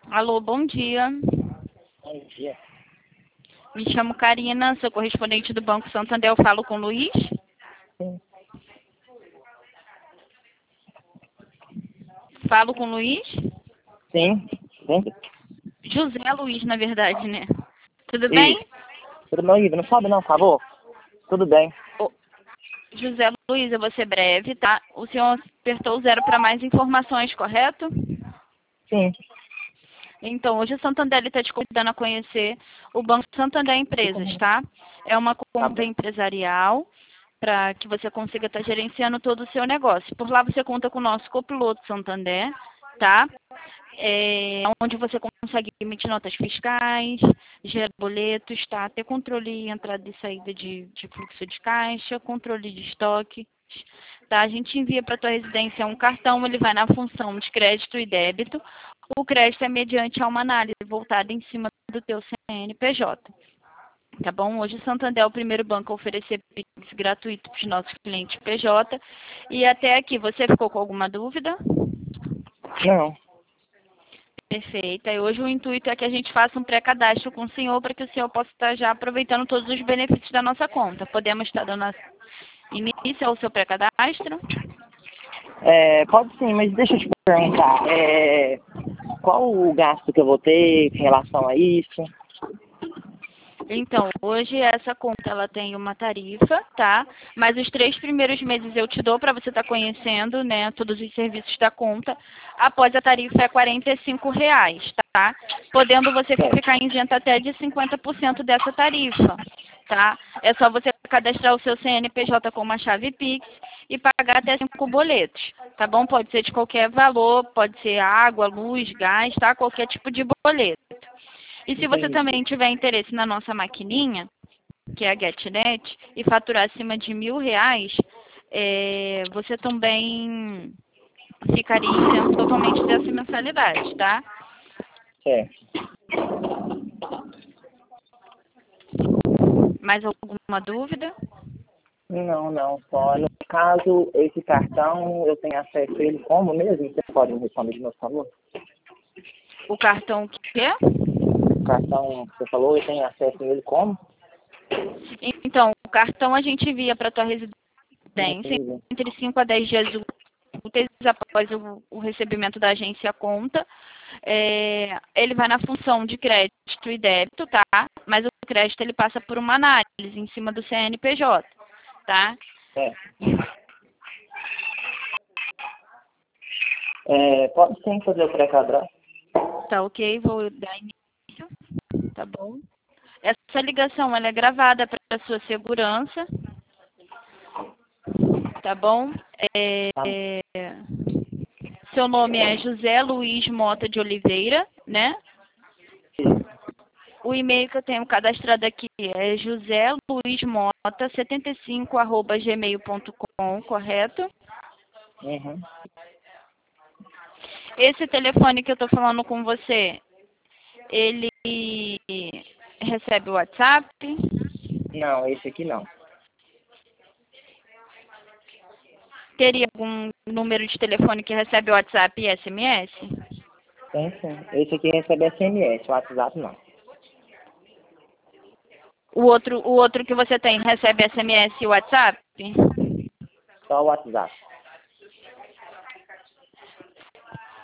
Alô, bom dia. Bom dia. Me chamo Karina, sou correspondente do Banco Santander. Eu falo com o Luiz? Sim, Falo com o Luiz? sim. José Luiz, na verdade, né? Tudo bem? Isso. Tudo bem, Ivo? Não sabe não, por favor? Tudo bem. Ô, José Luiz, eu vou ser breve, tá? O senhor apertou o 0 para mais informações, correto? Sim. Então, hoje o Santander está te convidando a conhecer o Banco Santander Empresas, tá? É uma Tá conta bom. empresarial para que você consiga estar gerenciando todo o seu negócio. Por lá você conta com o nosso copiloto Santander, tá? Onde você consegue emitir notas fiscais, gerar boletos, tá? Ter controle de entrada e saída de fluxo de caixa, controle de estoque, tá? A gente envia para tua residência um cartão, ele vai na função de crédito e débito. O crédito é mediante a uma análise voltada em cima do teu CNPJ. Tá bom? Hoje o Santander é o primeiro banco a oferecer Pix gratuito para os nossos clientes PJ. E até aqui, você ficou com alguma dúvida? Não. Perfeito. E hoje o intuito é que a gente faça um pré-cadastro com o senhor para que o senhor possa estar já aproveitando todos os benefícios da nossa conta. Podemos estar dando início ao seu pré-cadastro? Pode sim, mas deixa eu te perguntar. Qual o gasto que eu vou ter em relação a isso? Então, hoje essa conta ela tem uma tarifa, tá? Mas os 3 primeiros meses eu te dou para você estar conhecendo, né, todos os serviços da conta. Após a tarifa é R$ 45, tá? Podendo você ficar isento até de 50% dessa tarifa, tá? É só você cadastrar o seu CNPJ com uma chave Pix e pagar até 5 boletos, tá bom? Pode ser de qualquer valor, pode ser água, luz, gás, tá? Qualquer tipo de boleto. E se você Entendi. também tiver interesse na nossa maquininha, que é a GetNet, e faturar acima de R$ 1.000, você também ficaria isento totalmente dessa mensalidade, tá? Certo. Mais alguma dúvida? Não. Só no caso, esse cartão, eu tenho acesso a ele como mesmo? Você pode me responder de novo, por favor? O cartão que é? O cartão que você falou, eu tenho acesso a ele como? Então, o cartão a gente envia para a tua residência Entendi. entre 5 a 10 dias úteis após o recebimento da agência conta. Ele vai na função de crédito e débito, tá? Mas o crédito ele passa por uma análise em cima do CNPJ, tá? Pode sim fazer o pré-cadastro. Tá ok? Vou dar início, tá bom? Essa ligação ela é gravada para sua segurança, tá bom? Tá? Seu nome é José Luiz Mota de Oliveira, né? O e-mail que eu tenho cadastrado aqui é joseluizmota75@gmail.com, correto? Uhum. Esse telefone que eu estou falando com você, ele recebe o WhatsApp? Não, esse aqui não. Teria algum número de telefone que recebe o WhatsApp e SMS? Tem sim. Esse aqui recebe SMS, o WhatsApp não. O outro que você tem recebe SMS e WhatsApp? Só o WhatsApp.